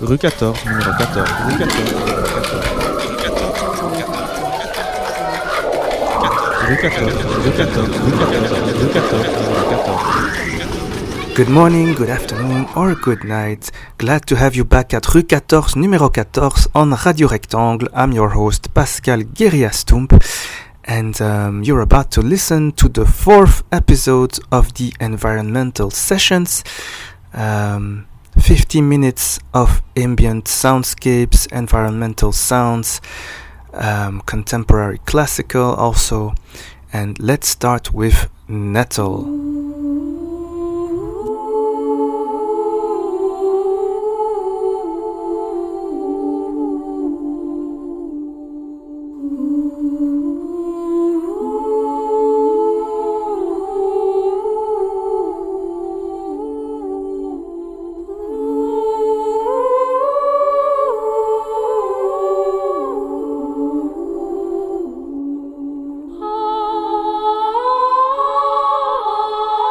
Rue 14, numéro 14, rue 14, rue 14, rue 14, rue 14, rue 14, numéro 14. Good morning, good afternoon, or good night. Glad to have you back at Rue 14, numéro 14 on Radio Rectangle. I'm your host, Pascal Guériastump, and you're about to listen to the 4th episode of the Environmental Sessions. 50 minutes of ambient soundscapes, environmental sounds, contemporary classical also. And let's start with Nettle. Oh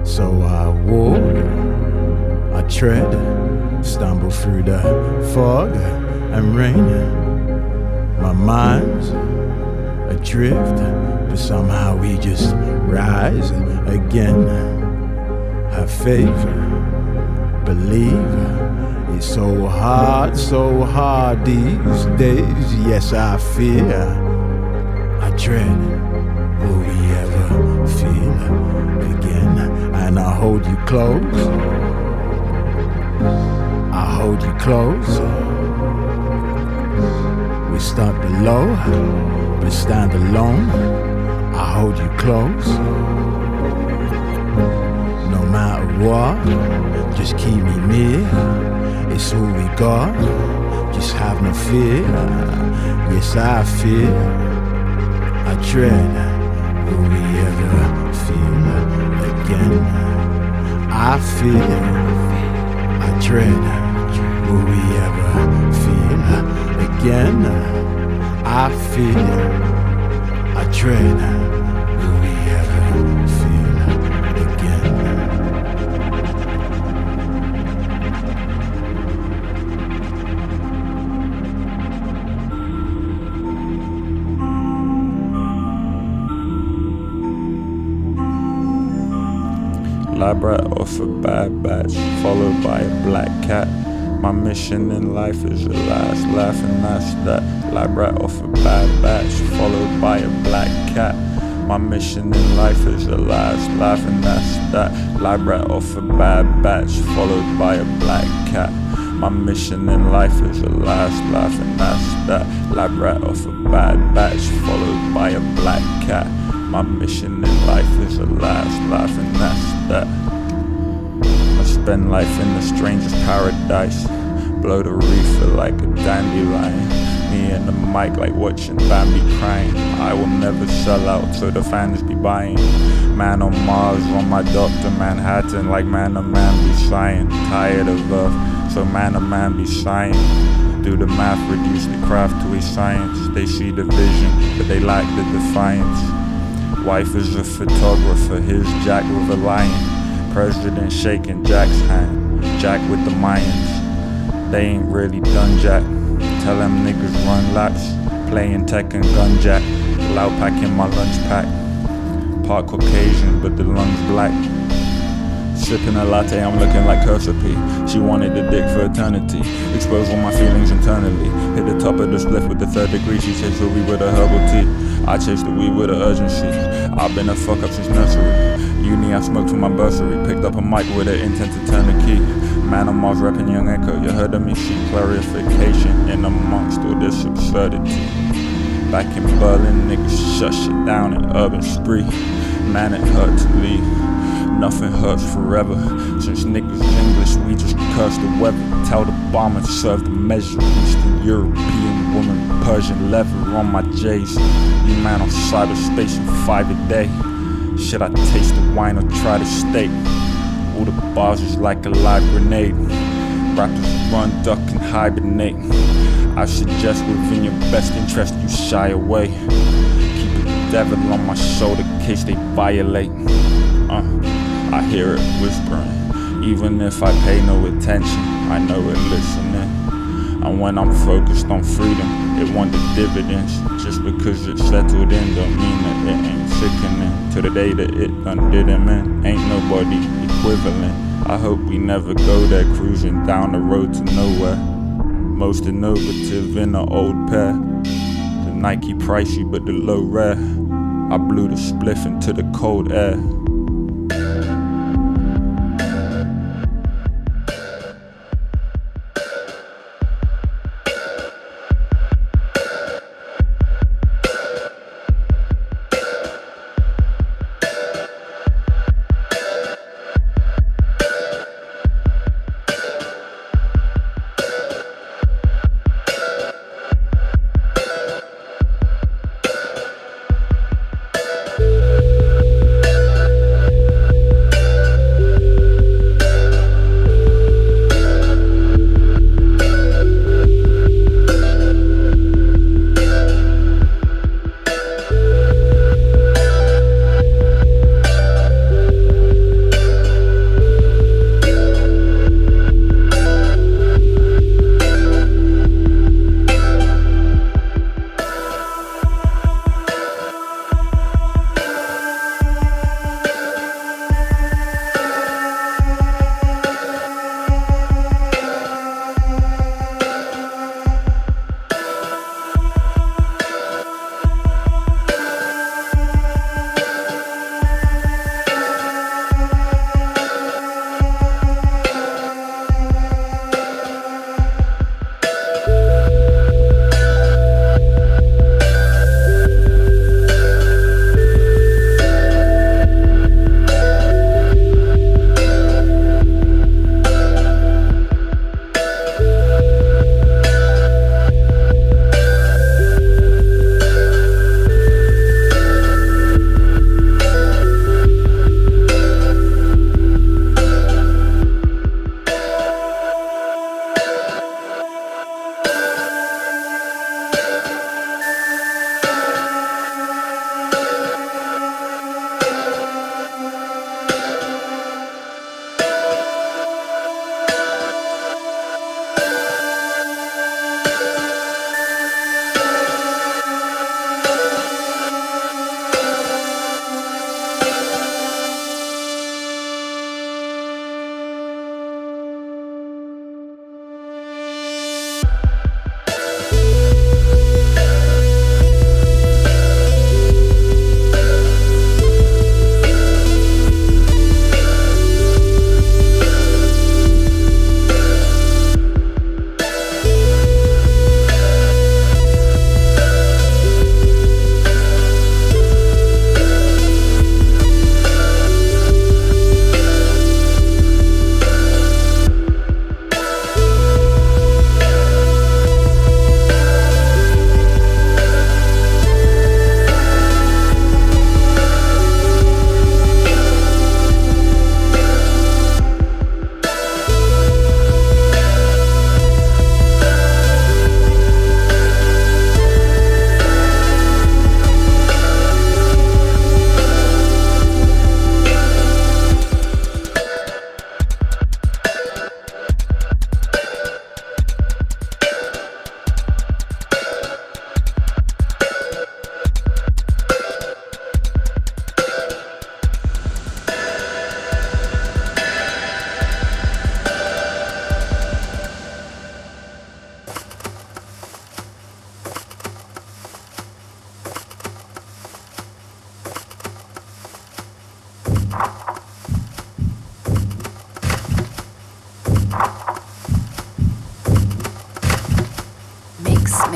So I walk, I tread, stumble through the fog and rain. My mind's adrift, but somehow we just rise again. Have faith, believe. It's so hard these days. Yes, I fear, I dread. Will we ever feel again? And I hold you close, I hold you close. We start below, but stand alone. I hold you close. No matter what, just keep me near. It's all we got, just have no fear. Yes, I fear, I dread. Will we ever feel again? I fear, I dread. Will we ever feel again? I fear, I dread. Will we ever feel again? Lab rat off a bad batch, followed by a black cat. My mission in life is the last laugh, and that's that. Lab rat off a bad batch, followed by a black cat. My mission in life is the last laugh, and that's that. Lab rat off a bad batch, followed by a black cat. My mission in life is the last laugh, and that's that. Lab rat off a bad batch, followed by a black cat. My mission in life is the last laugh, and that's that. I spend life in the strangest paradise. Blow the reefer like a dandelion. Me and the mic like watching Bambi crying. I will never sell out, so the fans be buying. Man on Mars, on my Dr. Manhattan, like man to man be sighing. Tired of Earth, so man to man be sighing. Do the math, reduce the craft to a science. They see the vision, but they lack the defiance. Wife is a photographer, here's Jack with a lion. President shaking Jack's hand, Jack with the Mayans. They ain't really done Jack. Tell them niggas run laps, playing tech and gun jack. Loud pack in my lunch pack. Part Caucasian, but the lungs black. Sipping a latte, I'm looking like Cursor P. She wanted the dick for eternity. Expose all my feelings internally. Hit the top of the spliff with the 3rd degree. She chased the weed with a herbal tea. I chased the weed with an urgency. I've been a fuck up since nursery. Uni, I smoked for my bursary. Picked up a mic with an intent to turn the key. Man on Mars repping Young Echo. You heard of me, seek clarification in amongst all this absurdity. Back in Berlin, niggas shut shit down in urban spree. Man, it hurt to leave. Nothing hurts forever. Since niggas English, we just curse the weather. Tell the bomber to serve the measure. Eastern European woman, Persian leather on my J's. You man on cyberspace in 5 a day. Should I taste the wine or try the steak? All the bars is like a live grenade. Rappers run, duck, and hibernate. I suggest within your best interest you shy away. Keep the devil on my shoulder in case they violate. I hear it whispering. Even if I pay no attention, I know it listening. And when I'm focused on freedom, it want the dividends. Just because it's settled in don't mean that it ain't sickening. To the day that it done did him in, ain't nobody equivalent. I hope we never go there cruising down the road to nowhere. Most innovative in an old pair. The Nike pricey but the low rare. I blew the spliff into the cold air.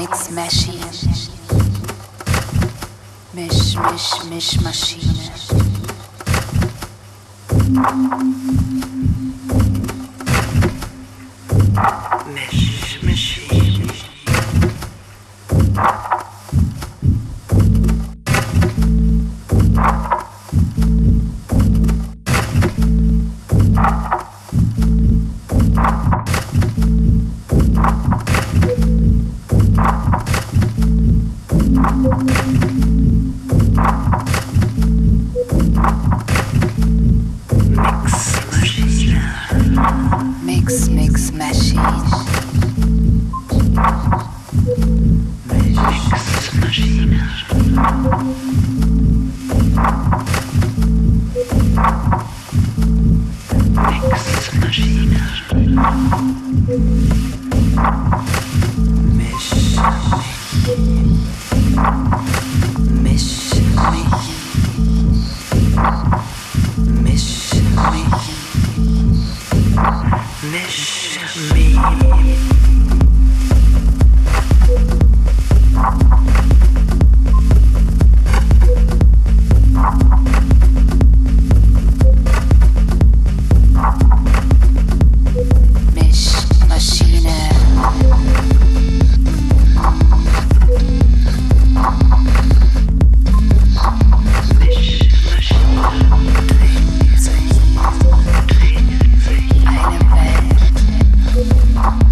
Mix Machine. Misch Maschine. Misch Maschine. Mix Machine. Eine Welt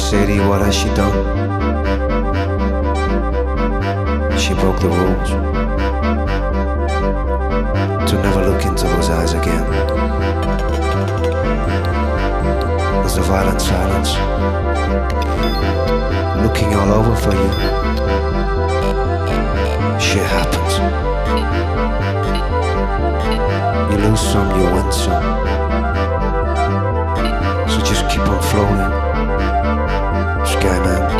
Sadie, what has she done? She broke the rules to never look into those eyes again. There's a violent silence, looking all over for you. Shit happens. You lose some, you win some. So just keep on floating, Skyman.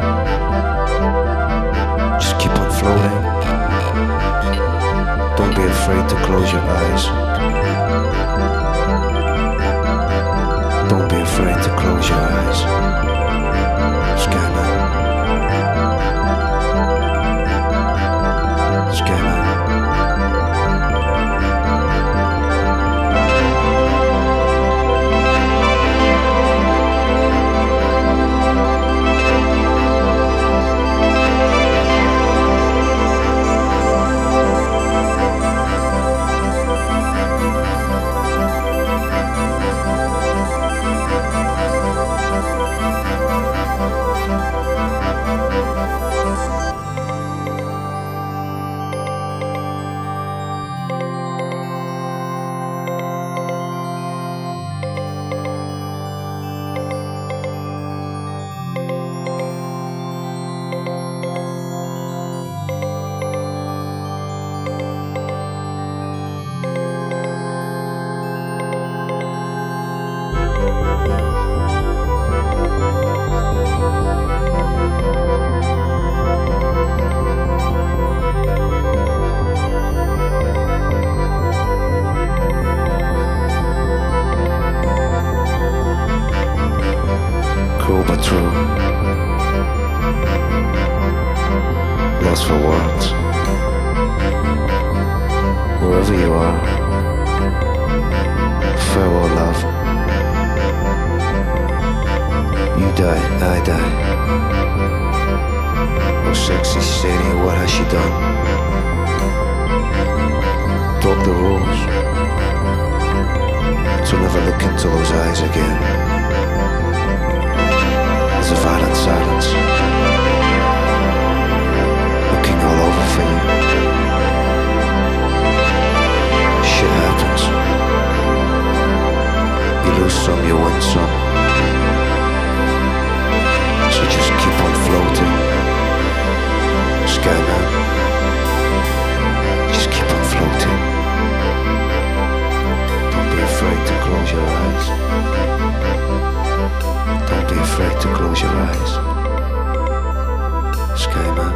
Just keep on floating. Don't be afraid to close your eyes. Don't be afraid to close your eyes, Skyman. Skyman. But true, lost for words. Wherever you are, farewell love. You die, I die. Oh sexy Sadie, what has she done? Broke the rules to never look into those eyes again. There's a violent silence, looking all over for you. Shit happens. You lose some, you win some. So just keep on floating, Skyman. Just keep on floating. Don't be afraid to close your eyes. Don't be afraid to close your eyes, Skyman.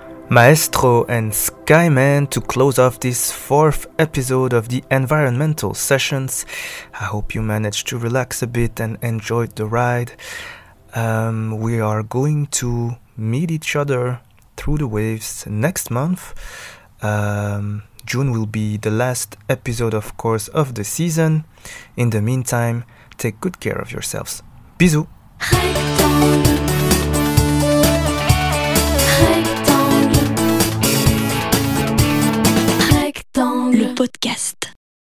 Maestro and Skyman to close off this 4th episode of the Environmental Sessions. I hope you managed to relax a bit and enjoyed the ride. We are going to meet each other through the waves next month. June will be the last episode, of course, of the season. In the meantime, take good care of yourselves. Bisous. Le podcast.